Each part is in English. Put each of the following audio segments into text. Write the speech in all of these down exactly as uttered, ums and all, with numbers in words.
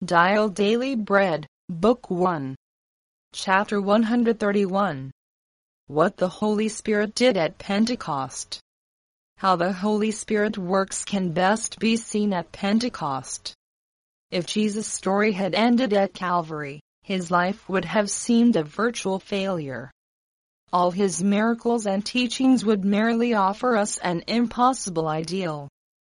Dial Daily Bread, Book one. Chapter one hundred thirty-one. What the Holy Spirit did at Pentecost. How the Holy Spirit works can best be seen at Pentecost. If Jesus' story had ended at Calvary, his life would have seemed a virtual failure. All his miracles and teachings would merely offer us an impossible ideal.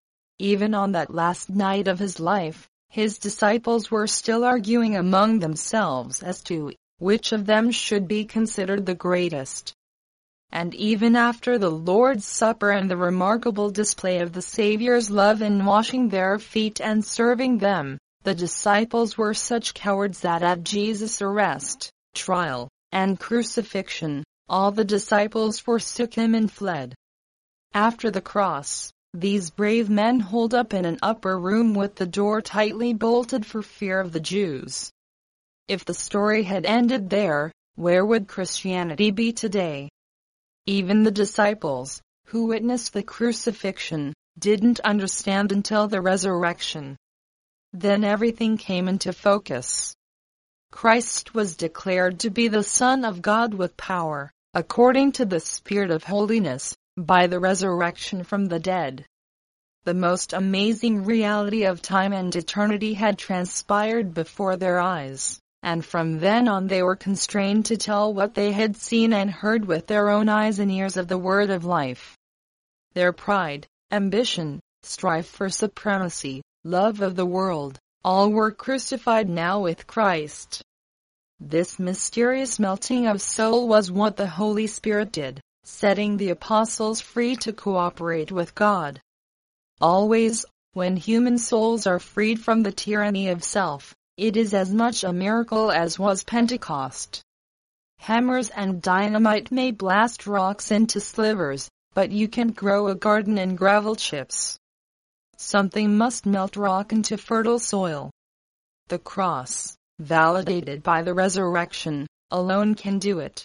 Even on that last night of his life, his disciples were still arguing among themselves as to which of them should be considered the greatest. And even after the Lord's Supper and the remarkable display of the Savior's love in washing their feet and serving them, the disciples were such cowards that at Jesus' arrest, trial, and crucifixion, all the disciples forsook him and fled. After the cross, these brave men holed up in an upper room with the door tightly bolted for fear of the Jews. If the story had ended there, where would Christianity be today? Even the disciples, who witnessed the crucifixion, didn't understand until the resurrection. Then everything came into focus. Christ was declared to be the Son of God with power, according to the Spirit of holiness, by the resurrection from the dead. The most amazing reality of time and eternity had transpired before their eyes, and from then on they were constrained to tell what they had seen and heard with their own eyes and ears of the Word of life. Their pride, ambition, strife for supremacy, love of the world, all were crucified now with Christ. This mysterious melting of soul was what the Holy Spirit did, setting the apostles free to cooperate with God. Always, when human souls are freed from the tyranny of self, it is as much a miracle as was Pentecost. Hammers and dynamite may blast rocks into slivers, but you can't grow a garden in gravel chips. Something must melt rock into fertile soil. The cross, validated by the resurrection, alone can do it.